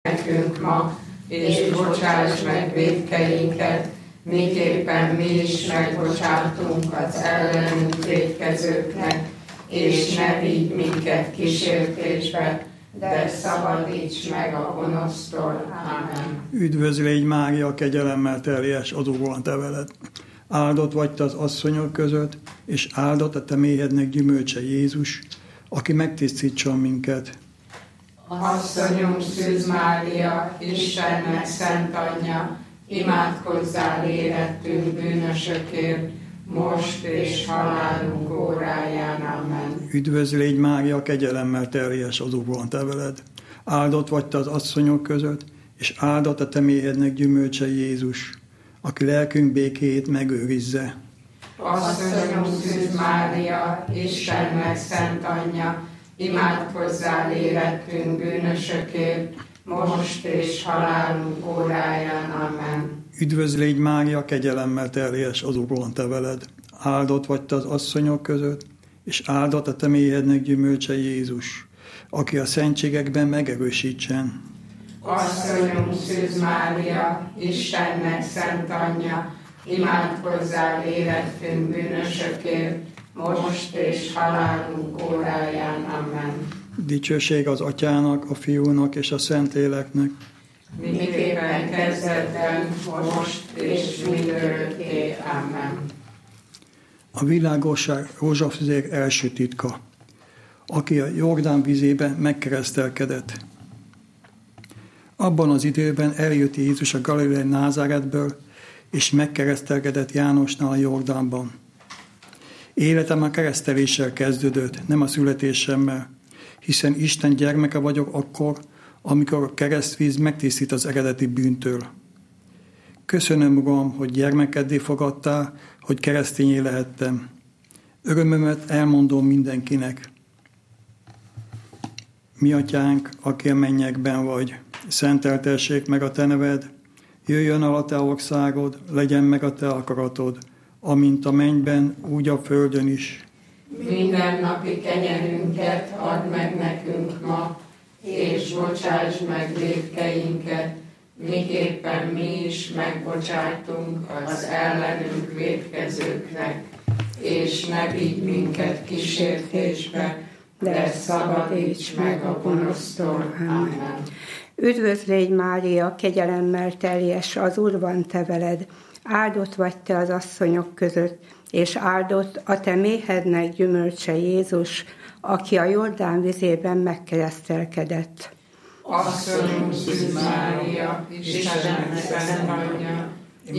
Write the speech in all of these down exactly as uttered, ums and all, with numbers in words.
nekünk ma, és bocsáss meg vétkeinket, miképpen mi is megbocsátunk az ellenünk vétkezőknek, és ne vigy minket kísértésbe, de szabadíts meg a gonosztól. Ámen. Üdvözl légy Mária, kegyelemmel teljes, az Úr van te veled. Áldott vagy te az asszonyok között, és áldott a te méhednek gyümölcse Jézus, aki megtisztítson minket. Asszonyunk Szűz Mária, Istennek szent anyja, imádkozzál érettünk bűnösökért, most és halálunk óráján. Amen. Üdvözl légy Mária, kegyelemmel teljes, az Úr van te veled. Áldott vagy te az asszonyok között, és áldott a te méhednek gyümölcse Jézus, aki lelkünk békéjét megőrizze. Asszonyunk Szűz Mária, Istennek szent anyja, imádkozzál érettünk bűnösökért, most és halálunk óráján. Amen. Üdvözl légy Mária, kegyelemmel teljes, az Úr van te veled. Áldott vagy te az asszonyok között, és áldott a te méhednek gyümölcse Jézus, aki a szentségekben megerősítsen. Asszonyunk Szűz Mária, Istennek szent anyja, imádkozzál érettünk bűnösökért, most és halálunk óráján. Amen. Dicsőség az Atyának, a Fiúnak és a Szentléleknek, miképpen kezdetben, most és mindörökké. Amen. A világosság rózsafzér első titka, aki a Jordán vizében megkeresztelkedett. Abban az időben eljött Jézus a Galileai Názáretből, és megkeresztelkedett Jánosnál a Jordánban. Életem a kereszteléssel kezdődött, nem a születésemmel, hiszen Isten gyermeke vagyok akkor, amikor a keresztvíz megtisztít az eredeti bűntől. Köszönöm, Uram, hogy gyermekeddé fogadtál, hogy keresztényé lehettem. Örömömet elmondom mindenkinek. Mi Atyánk, aki a mennyekben vagy, szenteltessék meg a te neved, jöjjön el a te országod, legyen meg a te akaratod, amint a mennyben, úgy a földön is. Minden napi kenyerünket add meg nekünk ma, és bocsáss meg vétkeinket, miképpen mi is megbocsátunk az ellenünk vétkezőknek, és ne vigy minket kísértésbe, de szabadíts meg a gonosztól. Amen. Üdvözl légy Mária, kegyelemmel teljes, az Úr van te veled. Áldott vagy te az asszonyok között, és áldott a te méhednek gyümölcse Jézus, aki a Jordán vizében megkeresztelkedett. Asszonyunk Szűz Mária, Istennek szent anyja,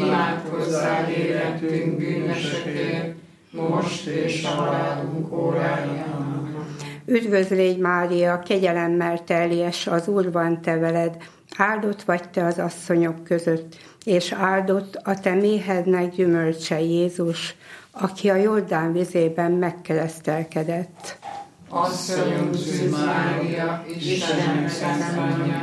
imádkozzál érettünk bűnösökért, most és halálunk óráján. Üdvözl légy Mária, kegyelemmel teljes, az Úr van te veled. Áldott vagy te az asszonyok között, és áldott a te méhednek gyümölcse Jézus, aki a Jordán vizében megkeresztelkedett. Asszonyunk Szűz Mária, Istennek szent anyja,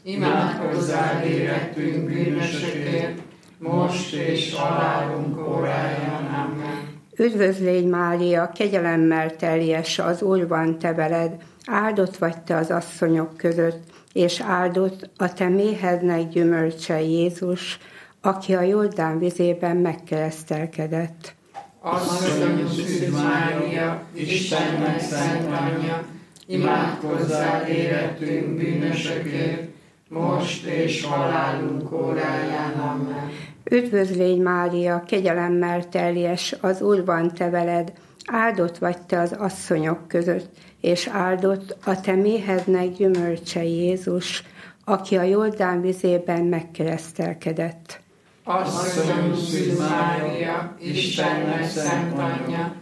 imádkozzál érettünk bűnösökért, most és halálunk óráján. Amen. Üdvözl légy Mária, kegyelemmel teljes, az Úr van te veled. Áldott vagy te az asszonyok között, és áldott a te méhednek gyümölcse Jézus, aki a Jordán vizében megkeresztelkedett. Asszonyunk Szűz Mária, Istennek szent anyja, imádkozzál érettünk bűnösökért, most és halálunk óráján. Amen. Üdvözl légy Mária, kegyelemmel teljes, az Úr van te veled. Áldott vagy te az asszonyok között, és áldott a te méhednek gyümölcse Jézus, aki a Jordán vizében megkeresztelkedett. Asszonyunk Szűz Mária, Istennek szent anyja,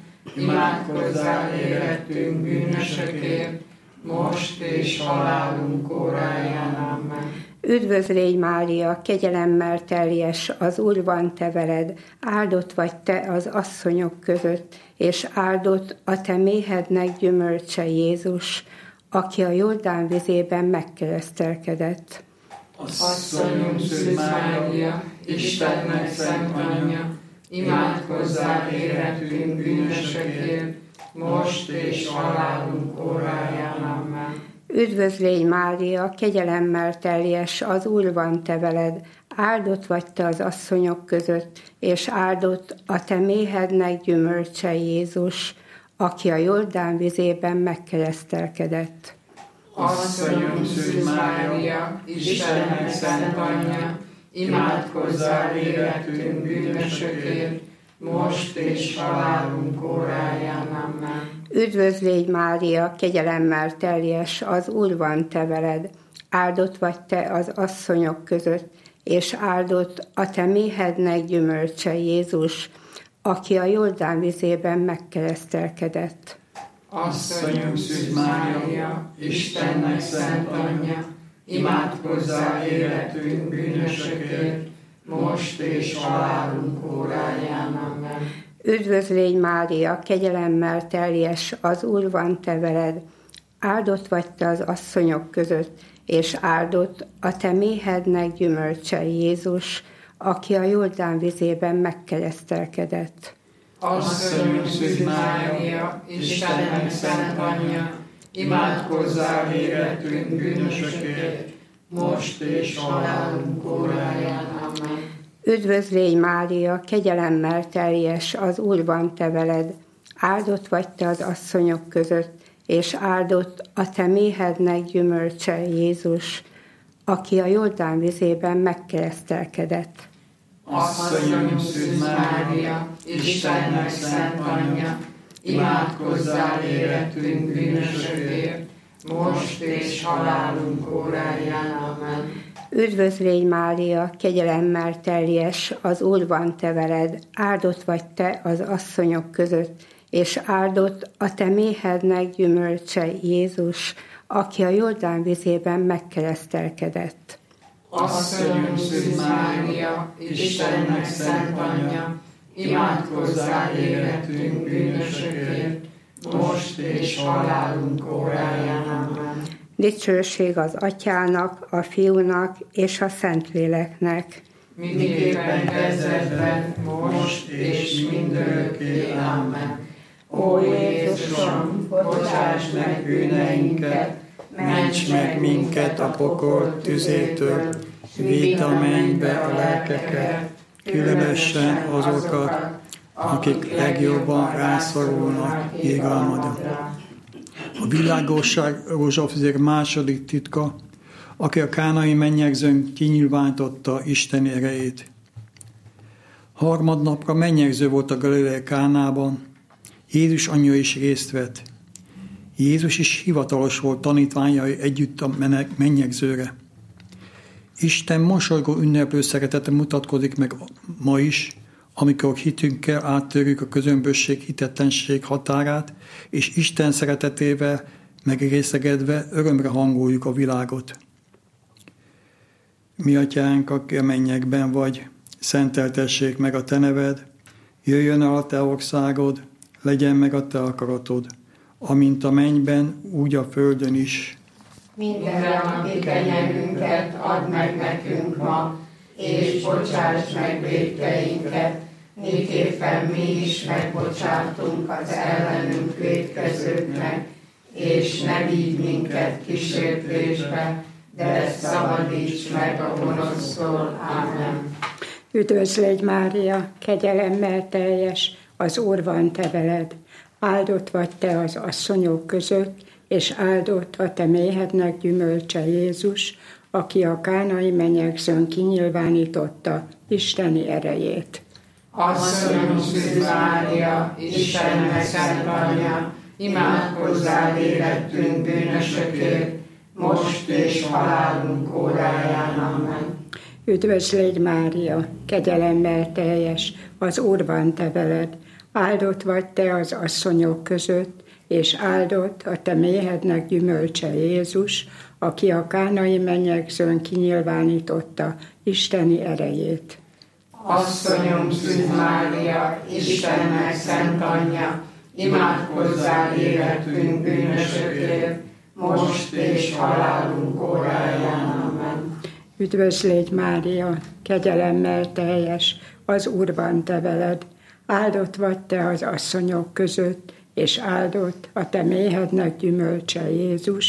imádkozzál érettünk bűnösökért, most és halálunk óráján. Amen. Üdvözl légy Mária, kegyelemmel teljes, az Úr van te veled. Áldott vagy te az asszonyok között, és áldott a te méhednek gyümölcse Jézus, aki a Jordán vizében megkeresztelkedett. Asszonyunk Szűz Mária, Istennek szent anyja, imádkozzál érettünk bűnösökért, most és halálunk óráján. Amen. Üdvözlégy Mária, kegyelemmel teljes, az Úr van te veled, áldott vagy te az asszonyok között, és áldott a te méhednek gyümölcse Jézus, aki a Jordán vizében megkeresztelkedett. Asszonyom, Szűz Mária, Istennek szent anyja, imádkozzál életünk bűnösökért, most és halálunk óráján. Amen. Üdvözlégy Mária, kegyelemmel teljes, az Úr van te veled, áldott vagy te az asszonyok között, és áldott a te méhednek gyümölcse Jézus, aki a Jordán vizében megkeresztelkedett. Asszonyom, Szűz Mária, Istennek szent anyja, imádkozzál életünk bűnösökért, most és halálunk óráján. Amen. Üdvözlégy Mária, kegyelemmel teljes, az Úr van te veled, áldott vagy te az asszonyok között, és áldott a te méhednek gyümölcse Jézus, aki a Jordán vizében megkeresztelkedett. Asszonyom, Szűz Mária, Istennek szent anyja, imádkozzál életünk bűnösökért, most és halálunk óráján. Amen. Üdvözlégy Mária, kegyelemmel teljes, az Úr van te veled, áldott vagy te az asszonyok között, és áldott a te méhednek gyümölcse Jézus, aki a Jordán vizében megkeresztelkedett. Asszonyom, Szűz Mária, Istennek szent anyja, imádkozzál életünk bűnösökért, most és halálunk óráján. Amen. Üdvözlégy Mária, kegyelemmel teljes, az Úr van te veled, áldott vagy te az asszonyok között, és áldott a te méhednek gyümölcse Jézus, aki a Jordán vizében megkeresztelkedett. Asszonyom, Szűz Mária, Istennek szent anyja, imádkozzál életünk bűnösökért, most és halálunk óráján. Amen. Dicsőség az Atyának, a Fiúnak és a Szentléleknek. Miképpen kezdetben, most és mindörökké. Amen. Ó Jézusom, bocsáss meg bűneinket, Ments meg minket a pokol tüzétől, vidd a mennybe a lelkeket, különösen azokat, akik legjobban rászorulnak irgalmadra. A világosság rózsafzér második titka, aki a kánai mennyegzőn kinyilvánította Isten erejét. Harmadnapra mennyegző volt a Galilei Kánában, Jézus anyja is részt vett. Jézus is hivatalos volt tanítványai együtt a mennyegzőre. Isten mosolygó ünneplő szeretete mutatkozik meg ma is, amikor hitünkkel áttörjük a közömbösség, hitetlenség határát, és Isten szeretetével megrészegedve örömre hangoljuk a világot. Mi atyánk, aki a mennyekben vagy, szenteltessék meg a te neved, jöjjön el a te országod, legyen meg a te akaratod, amint a mennyben, úgy a földön is. Mindennapi kenyerünket add meg nekünk ma, és bocsáss meg vétkeinket, miképpen mi is megbocsátunk az ellenünk vétkezőknek, és ne vigy minket kísértésbe, de szabadíts meg a gonosztól. Amen. Üdvözlégy Mária, kegyelemmel teljes, az Úr van te veled, áldott vagy te az asszonyok között, és áldott a te méhednek gyümölcse Jézus, aki a kánai mennyegzőn kinyilvánította Isteni erejét. Asszonyom, Szűz Mária, Istennek szent anyja, imádkozzál életünk bűnösökért, most és halálunk óráján. Amen. Üdvözlégy Mária, kegyelemmel teljes, az Úr van te veled, áldott vagy te az asszonyok között, és áldott a te méhednek gyümölcse Jézus, aki a kánai mennyegzőn kinyilvánította Isteni erejét. Asszonyom, Szűz Mária, Istennek szent anyja, imádkozzál életünk bűnösökért, most és halálunk óráján. Amen. Üdvözlégy Mária, kegyelemmel teljes, az Úr van te veled, áldott vagy te az asszonyok között, és áldott a te méhednek gyümölcse Jézus,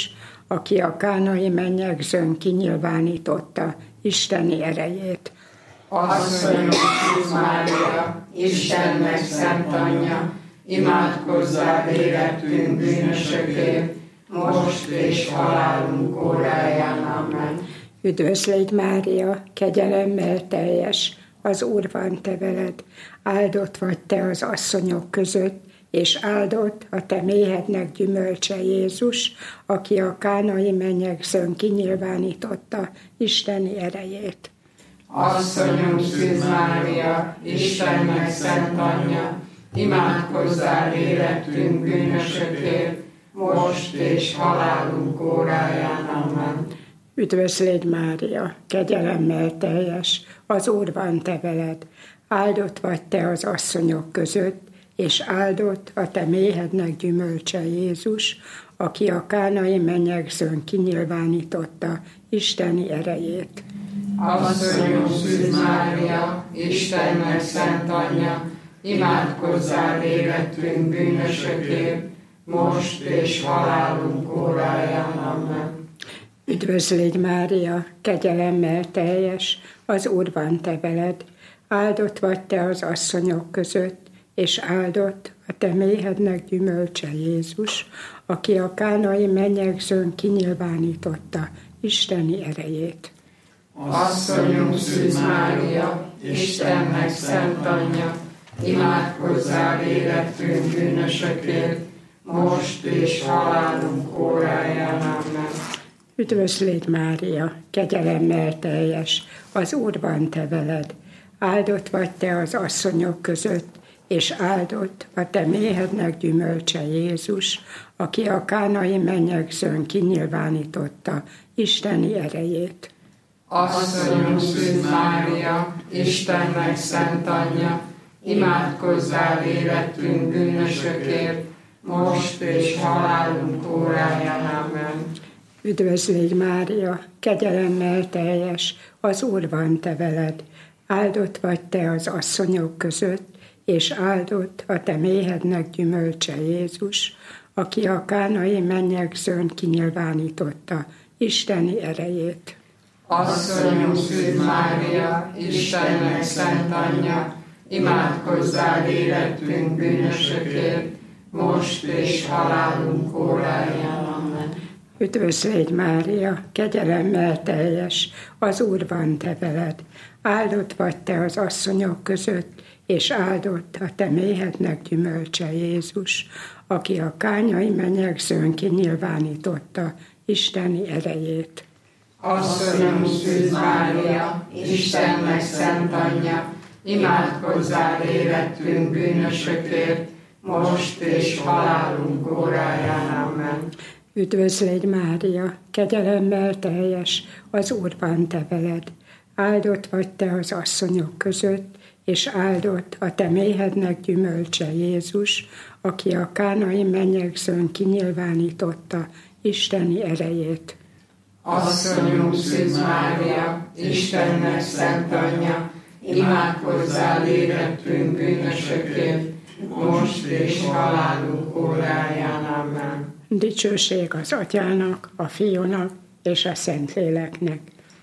aki a kánai mennyegzőn kinyilvánította Isteni erejét. Asszonyom Szűz Mária, Istennek szent anyja, imádkozzál életünk bűnösökért, most és halálunk óráján. Amen. Üdvözl légy, Mária, kegyelemmel teljes, az Úr van te veled, áldott vagy te az asszonyok között, és áldott a te méhednek gyümölcse Jézus, aki a kánai mennyegzőn kinyilvánította Isteni erejét. Asszonyom Szűz Mária, Istennek szent anyja, imádkozzál életünk bűnösökért, most és halálunk óráján. Amen. Üdvözl légy, Mária, kegyelemmel teljes, az Úr van te veled, áldott vagy te az asszonyok között, és áldott a te méhednek gyümölcse Jézus, aki a kánai mennyegzőn kinyilvánította Isteni erejét. Asszonyom Szűz Mária, Istennek szent anyja, imádkozzál életünk bűnösökért, most és halálunk óráján. Amen. Üdvözl légy, Mária, kegyelemmel teljes, az Úr van te veled, áldott vagy te az asszonyok között, és áldott a te méhednek gyümölcse Jézus, aki a kánai mennyegzőn kinyilvánította Isteni erejét. Asszonyom Szűz Mária, Istennek szent anyja, imádkozzál életünk bűnösökért, most és halálunk óráján. Amen. Üdvözl légy, Mária, kegyelemmel teljes, az Úr van te veled, áldott vagy te az asszonyok között, és áldott a te méhednek gyümölcse Jézus, aki a kánai mennyegzőn kinyilvánította Isteni erejét. Asszonyom Szűz Mária, Istennek szent anyja, imádkozzál életünk bűnösökért, most és halálunk óráján. Amen. Üdvözl légy, Mária, kegyelemmel teljes, az Úr van te veled, áldott vagy te az asszonyok között, és áldott a te méhednek gyümölcse Jézus, aki a kánai mennyegzőn kinyilvánította Isteni erejét. Asszonyom Szűz Mária, Istennek szent anyja, imádkozzál életünk bűnösökért, most és halálunk óráján. Amen. Üdvözl légy, Mária, kegyelemmel teljes, az Úr van te veled, áldott vagy te az asszonyok között, és áldott a te méhednek gyümölcse Jézus, aki a kánai mennyegzőn kinyilvánította Isteni erejét. Asszonyom Szűz Mária, Istennek szent anyja, imádkozzál életünk bűnösökért, most és halálunk óráján. Amen. Üdvözl légy, Mária, kegyelemmel teljes, az Úr van te veled, áldott vagy te az asszonyok között, és áldott a te méhednek gyümölcse Jézus, aki a kánai mennyegzőn kinyilvánította Isteni erejét. Asszonyom Szűz Mária, Istennek szent anyja, imádkozzál életünk bűnösökért, most és halálunk óráján. Amen. Dicsőség az Atyának, a Fiúnak és a Szentléleknek.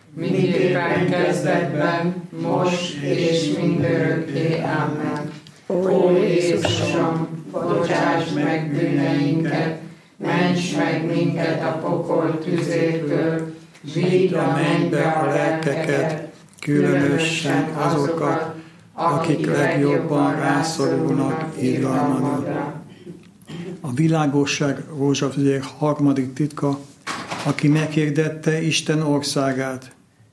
Mindképpen kezdetben, most és mindörökké. Amen. Ó Jézusom, bocsáss meg bűneinket, ments meg minket a pokol tüzétől, vidd a mennybe a lelkeket, különösen azokat, akik legjobban rászorulnak irgalmadra. A világosság rózsafék harmadik titka, aki meghirdette Isten országát.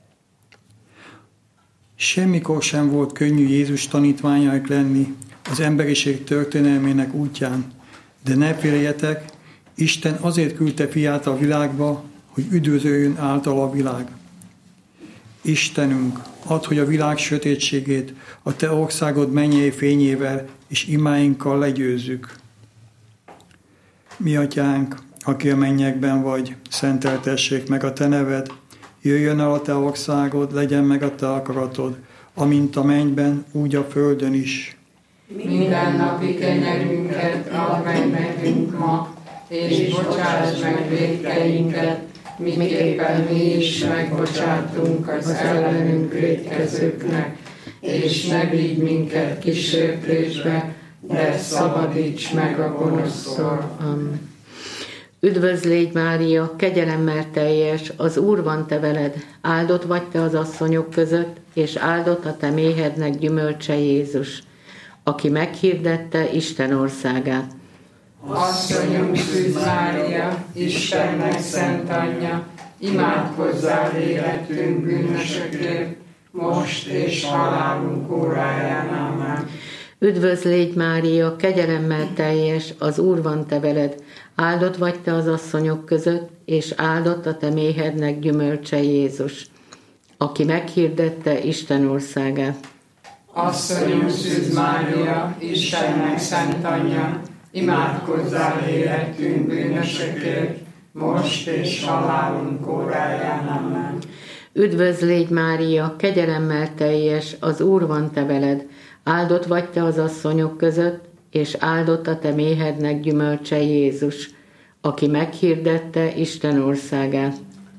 Semmikor sem volt könnyű Jézus tanítványaik lenni az emberiség történelmének útján, de ne féljetek, Isten azért küldte fiát a világba, hogy üdvözöljön által a világ. Istenünk, add, hogy a világ sötétségét a te országod mennyei fényével és imáinkkal legyőzzük. Mi atyánk, aki a mennyekben vagy, szenteltessék meg a te neved, jöjjön el a te országod, legyen meg a te akaratod, amint a mennyben, úgy a földön is. Minden napi kenyerünket add meg nekünk ma, és bocsáss meg vétkeinket, miképpen mi is megbocsátunk az ellenünk vétkezőknek, és ne vigy minket kísértésbe, de szabadíts meg a gonosztól. Amen. Üdvözl légy, Mária, kegyelemmel teljes, az Úr van te veled, áldott vagy te az asszonyok között, és áldott a te méhednek gyümölcse Jézus, aki meghirdette Isten országát. Asszonyunk Szűz Mária, Istennek szent anyja, imádkozzál életünk bűnösökért, most és halálunk óráján. Amen. Üdvözl légy, Mária, kegyelemmel teljes, az Úr van te veled, áldott vagy te az asszonyok között, és áldott a te méhednek gyümölcse Jézus, aki meghirdette Isten országát. Asszonyunk Szűz Mária, Istennek szent anyja, imádkozzál életünk bűnösökért, most és halálunk óráján. Amen. Üdvözl légy, Mária, kegyelemmel teljes, az Úr van te veled, áldott vagy te az asszonyok között, és áldott a te méhednek gyümölcse Jézus, aki meghirdette Isten országát.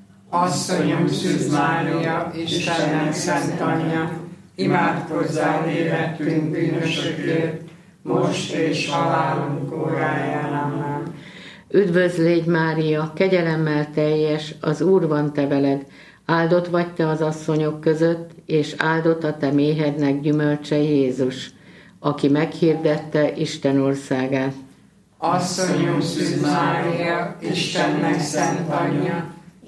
Asszonyunk Szűz Mária, Istennek szent anyja, imádkozzál életünk bűnösökért, most és halálunk óráján. Amen. Üdvözl légy, Mária, kegyelemmel teljes, az Úr van te veled, áldott vagy te az asszonyok között, és áldott a te méhednek gyümölcse Jézus, aki meghirdette Isten országát. Asszonyunk Szűz Mária, Istennek szent anyja,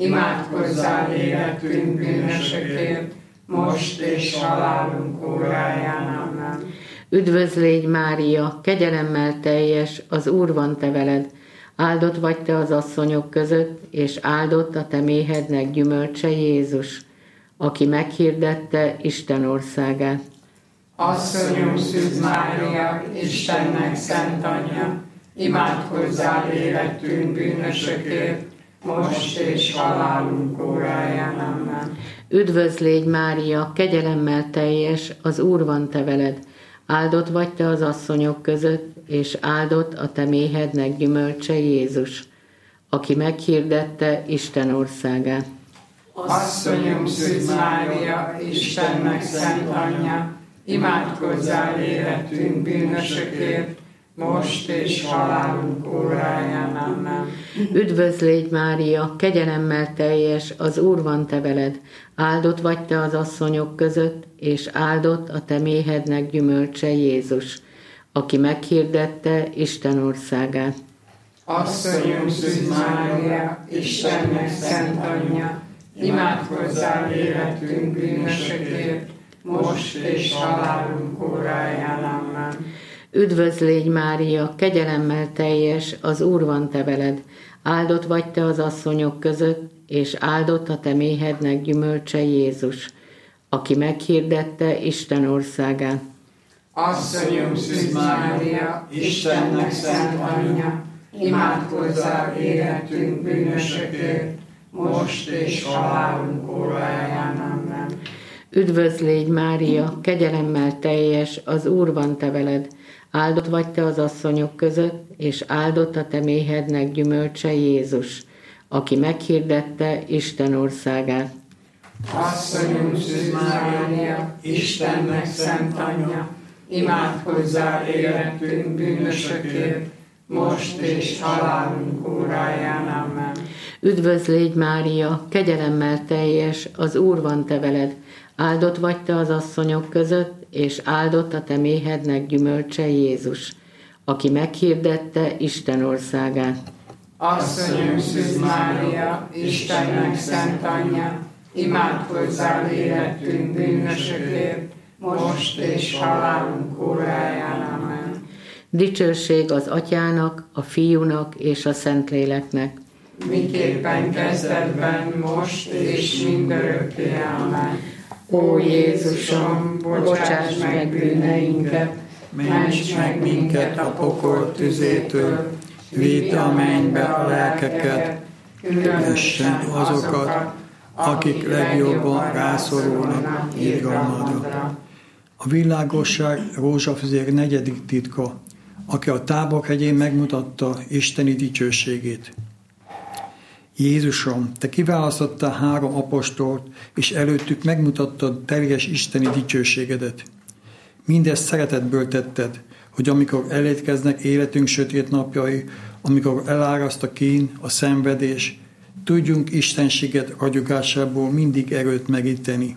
imádkozzál életünk bűnösökért, most és halálunk óráján. Amen. Üdvözl légy, Mária, kegyelemmel teljes, az Úr van te veled, áldott vagy te az asszonyok között, és áldott a te méhednek gyümölcse Jézus, aki meghirdette Isten országát. Asszonyunk Szűz Mária, Istennek szent anyja, imádkozzál életünk bűnösökért, most és halálunk óráján. Amen. Üdvözl légy, Mária, kegyelemmel teljes, az Úr van te veled, áldott vagy te az asszonyok között, és áldott a te méhednek gyümölcse Jézus, aki meghirdette Isten országát. Asszonyunk Szűz Mária, Istennek szent anyja, imádkozzál életünk bűnösökért, most és halálunk óráján. Amen. Üdvözl légy, Mária, kegyelemmel teljes, az Úr van te veled, áldott vagy te az asszonyok között, és áldott a te méhednek gyümölcse Jézus, aki meghirdette Isten országát. Asszonyunk Szűz Mária, Istennek szent anyja, imádkozzál életünk bűnösökért, most és halálunk óráján. Amen. Üdvözl légy, Mária, kegyelemmel teljes, az Úr van te veled, áldott vagy te az asszonyok között, és áldott a te méhednek gyümölcse Jézus, aki meghirdette Isten országát. Asszonyunk Szűz Mária, Istennek szent anyja, imádkozzál életünk bűnösökért, most és halálunk óráján. Amen. Üdvözl légy, Mária, kegyelemmel teljes, az Úr van te veled, áldott vagy te az asszonyok között, és áldott a te méhednek gyümölcse Jézus, aki meghirdette Isten országát. Asszonyunk Szűz Mária, Istennek szent anyja, imádkozzál életünk bűnösökért, most és halálunk óráján. Amen. Üdvözl légy, Mária, kegyelemmel teljes, az Úr van te veled, áldott vagy te az asszonyok között, és áldott a te méhednek gyümölcse Jézus, aki meghirdette Isten országát. Asszonyunk Szűz Mária, Istennek szent anyja, imádkozzál életünk bűnösökért, most és halálunk óráján. Amen. Dicsőség az Atyának, a Fiúnak és a Szentléleknek. Miképpen kezdetben, most és mindörökké. Amen. Ó Jézusom, bocsáss meg bűneinket, ments meg minket a pokol tüzétől, vidd a mennybe a lelkeket, különösen azokat, akik legjobban rászorulnak irgalmadra. A világosság rózsafüzér negyedik titka, aki a Táborhegyén megmutatta isteni dicsőségét. Jézusom, te kiválasztottál három apostolt, és előttük megmutattad teljes isteni dicsőségedet. Mindezt szeretetből tetted, hogy amikor elérkeznek életünk sötét napjai, amikor eláraszt a kín, a szenvedés, tudjunk istenséget ragyogásából mindig erőt megíteni.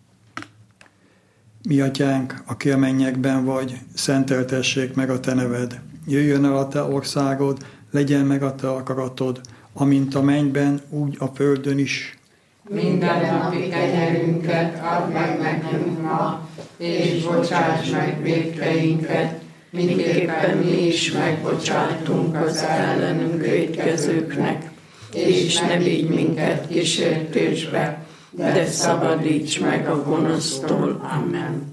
Mi atyánk, aki a mennyekben vagy, szenteltessék meg a te neved. Jöjjön el a te országod, legyen meg a te akaratod, amint a mennyben, úgy a földön is. Minden napi kenyerünket add meg nekünk ma, és bocsáss meg vétkeinket, miképpen mi is megbocsátunk az ellenünk vétkezőknek, és ne vigy minket kísértésbe, de szabadíts meg a gonosztól. Amen.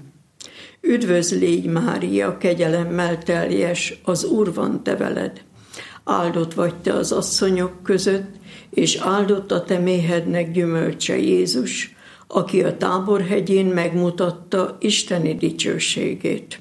Üdvözl légy, Mária, kegyelemmel teljes, az Úr van te veled. Áldott vagy te az asszonyok között, és áldott a te méhednek gyümölcse Jézus, aki a Táborhegyén megmutatta isteni dicsőségét.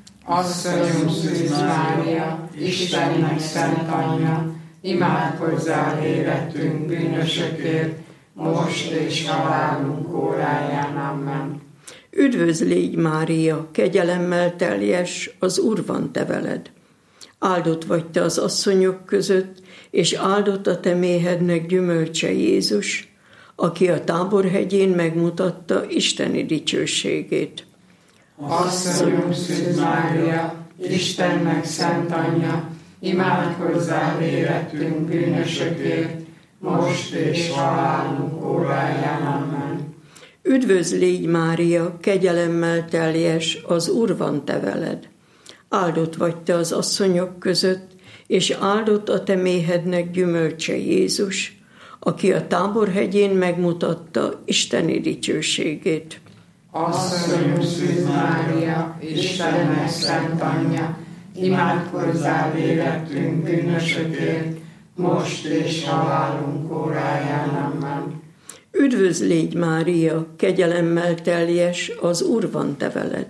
Asszonyom Szűz Mária, Istennek szent anyja, imádkozzál életünk bűnösökért, most és halálunk óráján. Amen. Üdvözl légy, Mária, kegyelemmel teljes, az Úr van te veled. Áldott vagy te az asszonyok között, és áldott a te méhednek gyümölcse Jézus, aki a Táborhegyén megmutatta isteni dicsőségét. Asszonyom Szűz Mária, Istennek szent anyja, imádkozzál életünk bűnösökért, most és halálunk óráján. Amen. Üdvözl légy, Mária, kegyelemmel teljes, az Úr van te veled. Áldott vagy te az asszonyok között, és áldott a te méhednek gyümölcse Jézus, aki a Táborhegyén megmutatta isteni dicsőségét. Asszonyom Szűz Mária, Istennek szent anyja, imádkozzál életünk bűnösökért, most és halálunk óráján. Amen. Üdvözl légy, Mária, kegyelemmel teljes, az Úr van te veled.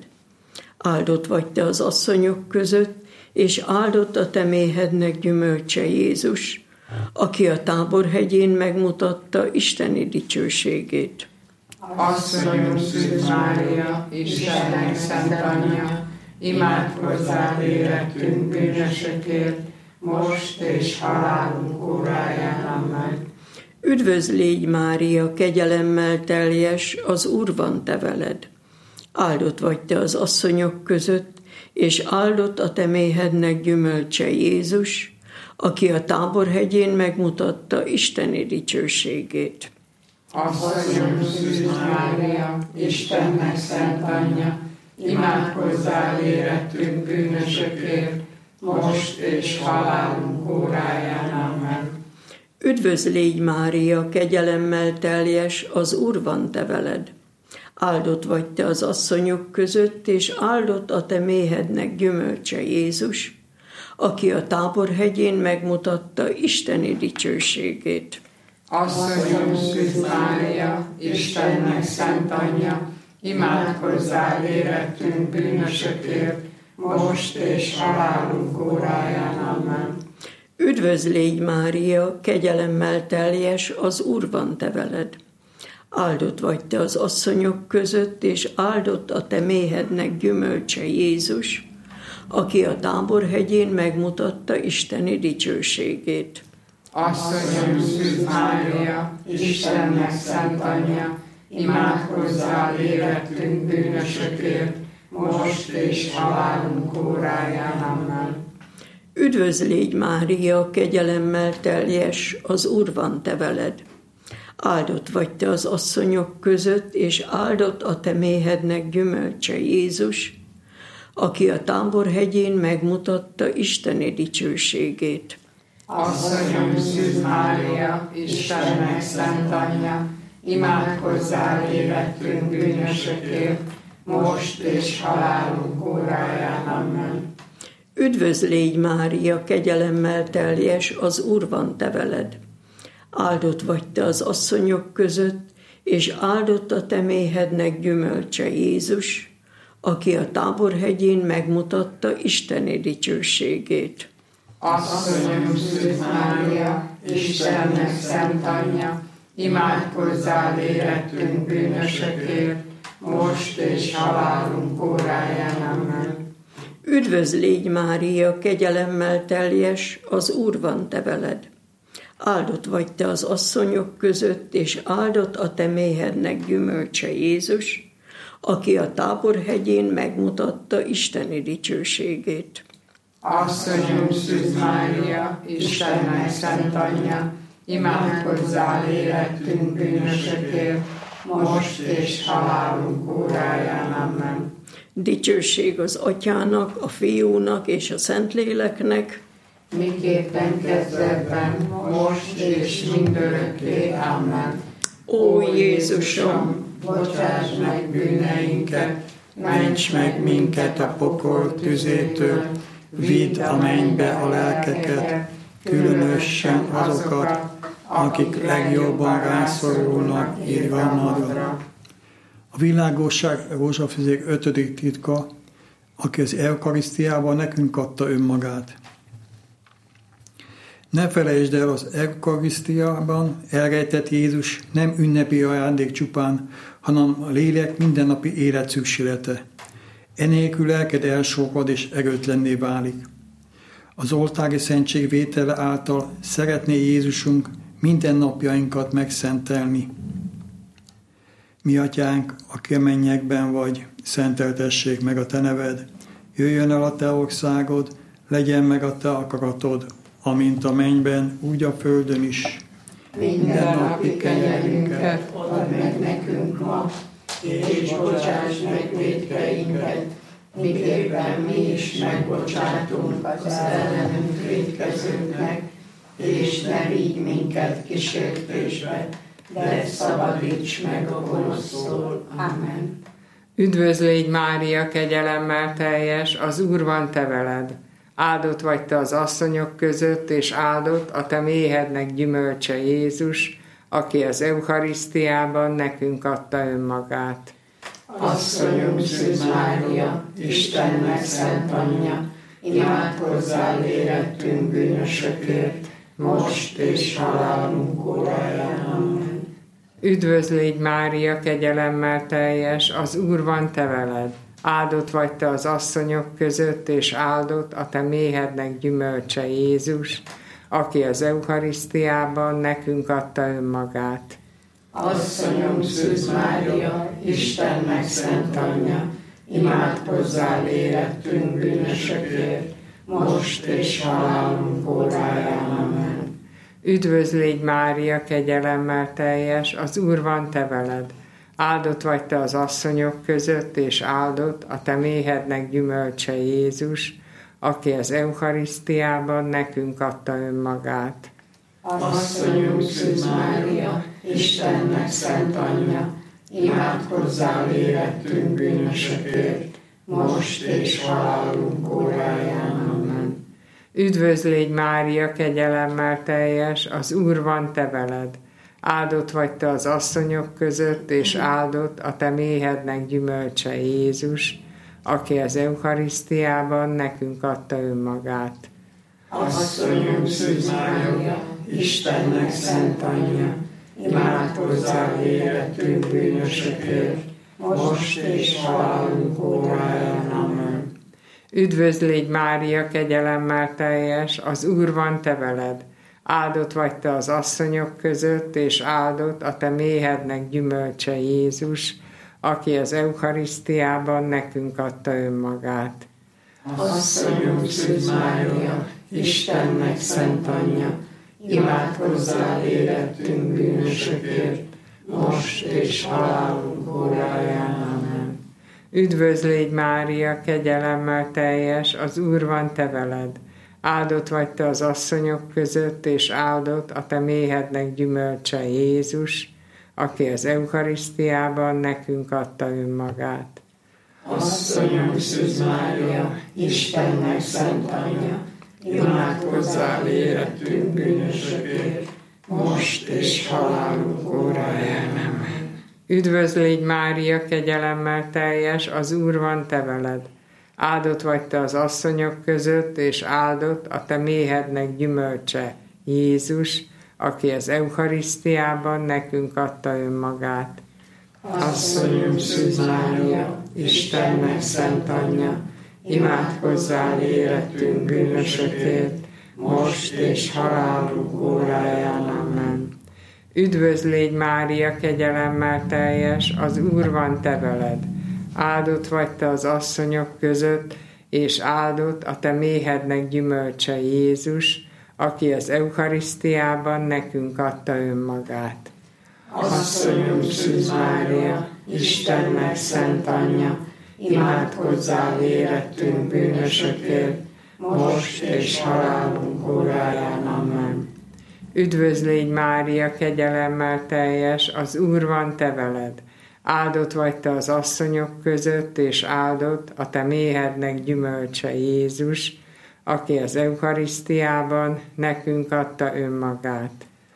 Áldott vagy te az asszonyok között, és áldott a te méhednek gyümölcse Jézus, aki a Táborhegyén megmutatta isteni dicsőségét. Asszonyom Szűz Mária, Istennek szent anyja, imádkozzál életünk bűnösökért, most és halálunk óráján. Amen. Üdvözl légy, Mária, kegyelemmel teljes, az Úr van te veled. Áldott vagy te az asszonyok között, és áldott a te méhednek gyümölcse Jézus, aki a Táborhegyén megmutatta isteni dicsőségét. Asszonyom Szűz Mária, Istennek szent anyja, imádkozzál életünk bűnösökért, most és halálunk óráján. Amen. Üdvözl légy, Mária, kegyelemmel teljes, az Úr van te veled. Áldott vagy te az asszonyok között, és áldott a te méhednek gyümölcse Jézus, aki a Táborhegyén megmutatta isteni dicsőségét. Asszonyom Szűz Mária, Istennek szent anyja, imádkozzál életünk bűnösökért, most és halálunk óráján. Amen. Üdvözl légy, Mária, kegyelemmel teljes, az Úr van te veled. Áldott vagy te az asszonyok között, és áldott a te méhednek gyümölcse Jézus, aki a Táborhegyén megmutatta isteni dicsőségét. Asszonyom Szűz Mária, Istennek szent anyja, imádkozzál életünk bűnösökért, most és halálunk óráján. Amen. Üdvözl légy, Mária, kegyelemmel teljes, az Úr van te veled. Áldott vagy te az asszonyok között, és áldott a te méhednek gyümölcse Jézus, aki a Táborhegyén megmutatta isteni dicsőségét. Asszonyom Szűz Mária, Istennek szent anyja, imádkozzál életünk bűnösökért, most és halálunk óráján. Amen. Üdvözl légy, Mária, kegyelemmel teljes, az Úr van te veled. Áldott vagy te az asszonyok között, és áldott a te méhednek gyümölcse Jézus, aki a Táborhegyén megmutatta isteni dicsőségét. Asszonyom Szűz Mária, Istennek szent anyja, imádkozzál érettünk bűnösökért, most és halálunk óráján. Amen. Üdvözl légy, Mária, kegyelemmel teljes, az Úr van te veled. Áldott vagy te az asszonyok között, és áldott a te méhednek gyümölcse Jézus, aki a Táborhegyén megmutatta isteni dicsőségét. Asszonyunk Szűz Mária, Istennek szent anyja, imádkozzál érettünk bűnösökért, most és halálunk óráján. Amen. Dicsőség az Atyának, a Fiúnak és a Szentléleknek, miképpen kezdetben, most és mindörökké. Amen. Ó Jézusom, bocsáss meg bűneinket, ments meg minket a pokol tüzétől, vidd a mennybe a lelkeket, különösen azokat, akik legjobban rászorulnak irgalmadra. A világosság rózsafizék ötödik titka, aki az eukarisztiában nekünk adta önmagát. Ne felejtsd el, az eukarisztiában elrejtett Jézus nem ünnepi ajándék csupán, hanem a lélek mindennapi élet szükséglete. Enélkül lelked elsorvad és erőtlenné válik. Az oltári szentség vétele által szeretné Jézusunk minden napjainkat megszentelni. Mi Atyánk, aki a mennyekben vagy, szenteltessék meg a te neved. Jöjjön el a te országod, legyen meg a te akaratod, amint a mennyben, úgy a földön is. Minden napi kenyerünket add meg nekünk ma, és bocsáss meg vétkeinket, miképpen mi is megbocsátunk az ellenünk vétkezőknek, és ne vigy minket kísértésbe, de szabadíts meg a gonosztól. Amen. Üdvözl légy, Mária, kegyelemmel teljes, az Úr van te veled. Áldott vagy te az asszonyok között, és áldott a te méhednek gyümölcse Jézus, aki az eukarisztiában nekünk adta önmagát. Asszonyunk Szűz Mária, Istennek szent anyja, imádkozzál érettünk bűnösökért, most és halálunk óráján. Amen. Üdvözl légy, Mária, kegyelemmel teljes, az Úr van te veled. Áldott vagy te az asszonyok között, és áldott a te méhednek gyümölcse Jézus, aki az eukarisztiában nekünk adta önmagát. Asszonyom Szűz Mária, Istennek szent anyja, imádkozzál érettünk bűnösökért, most és halálunk óráján. Amen. Üdvözl légy, Mária, kegyelemmel teljes, az Úr van te veled. Áldott vagy te az asszonyok között, és áldott a te méhednek gyümölcse Jézus, aki az eukarisztiában nekünk adta önmagát. Asszonyunk Szűz Mária, Istennek szent anyja, imádkozzál érettünk bűnösökért, most és halálunk óráján. Amen. Üdvözl légy, Mária, kegyelemmel teljes, az Úr van te veled. Áldott vagy te az asszonyok között, és áldott a te méhednek gyümölcse Jézus, aki az eukarisztiában nekünk adta önmagát. Asszonyunk Szűz Mária, Istennek szent anyja, imádkozzál érettünk bűnösökért, most és halálunk óráján. Amen. Üdvözl légy, Mária, kegyelemmel teljes, az Úr van te veled. Áldott vagy te az asszonyok között, és áldott a te méhednek gyümölcse Jézus, aki az eukarisztiában nekünk adta önmagát. Asszonyunk Szűz Mária, Istennek szent anyja, imádkozzál érettünk bűnösökért, most és halálunk óráján. Amen. Üdvözl légy, Mária, kegyelemmel teljes, az Úr van te veled. Áldott vagy te az asszonyok között, és áldott a te méhednek gyümölcse Jézus, aki az eukarisztiában nekünk adta önmagát. Asszonyunk Szűz Mária, Istennek szent anyja, imádkozzál érettünk bűnösökért, most és halálunk óráján. Amen. Üdvözl légy, Mária, kegyelemmel teljes, az Úr van te veled. Áldott vagy te az asszonyok között, és áldott a te méhednek gyümölcse Jézus, aki az Eucharisztiában nekünk adta önmagát. Asszonyom Szűz Mária, Istennek szent anyja, imádkozzál életünk bűnösökért, most és halálunk óráján. Amen. Üdvözl légy Mária, kegyelemmel teljes, az Úr van te veled. Áldott vagy te az asszonyok között, és áldott a te méhednek gyümölcse Jézus, aki az Eucharisztiában nekünk adta önmagát. Asszonyom Szűz Mária, Istennek szent anyja, imádkozzál érettünk bűnösökért, most és halálunk óráján. Amen. Üdvözl légy Mária, kegyelemmel teljes, az Úr van te veled. Áldott vagy te az asszonyok között, és áldott a te méhednek gyümölcse Jézus, aki az Eucharisztiában nekünk adta önmagát.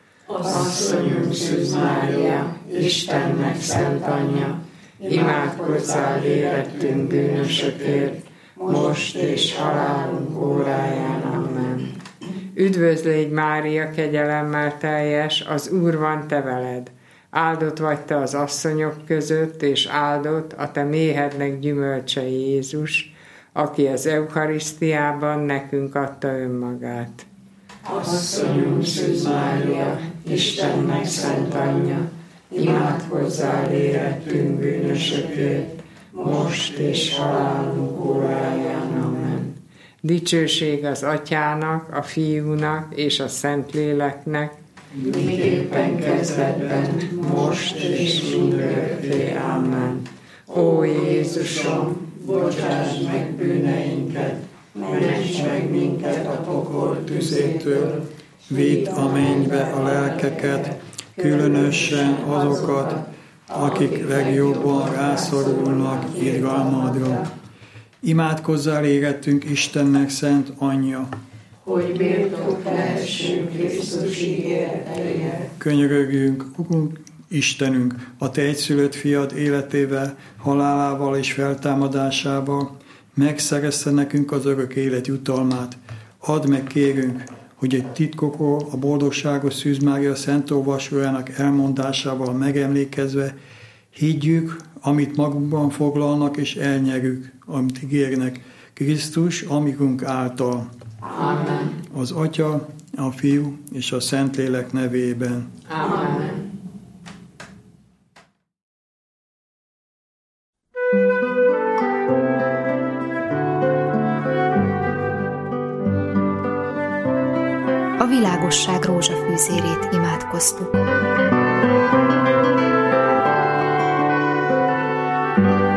Asszonyom Szűz Mária, Istennek szent anyja, imádkozzál érettünk bűnösökért, most és halálunk óráján. Amen. Üdvözl légy Mária, kegyelemmel teljes, az Úr van te veled. Áldott vagy te az asszonyok között, és áldott a te méhednek gyümölcse Jézus, aki az Eucharisztiában nekünk adta önmagát. Asszonyom Szűz Mária, Istennek szent anyja, imádkozzál érettünk bűnösökért, most és halálunk óráján. Amen. Dicsőség az Atyának, a Fiúnak és a Szentléleknek, miképpen kezdetben, most és mindörökké. Amen. Ó Jézusom, bocsáss meg bűneinket, ments meg minket a pokol tüzétől, vidd a mennybe a lelkeket, különösen azokat, akik legjobban rászorulnak irgalmadra. Imádkozzál érettünk Istennek szent anyja, hogy méltók lehessünk Krisztus ígéreteihez. Könyörögjünk, Urunk, Istenünk, a te egyszülött fiad életével, halálával és feltámadásával megszerezte nekünk az örök élet jutalmát. Add meg, kérünk, hogy egy titkokról a boldogságos Szűz Mária szent olvasójának elmondásával megemlékezve higgyük, amit magukban foglalnak, és elnyerjük, amit ígérnek Krisztus, amikünk által. Amen. Az Atya, a Fiú és a Szentlélek nevében. Amen. A világosság rózsafűzérét imádkoztuk.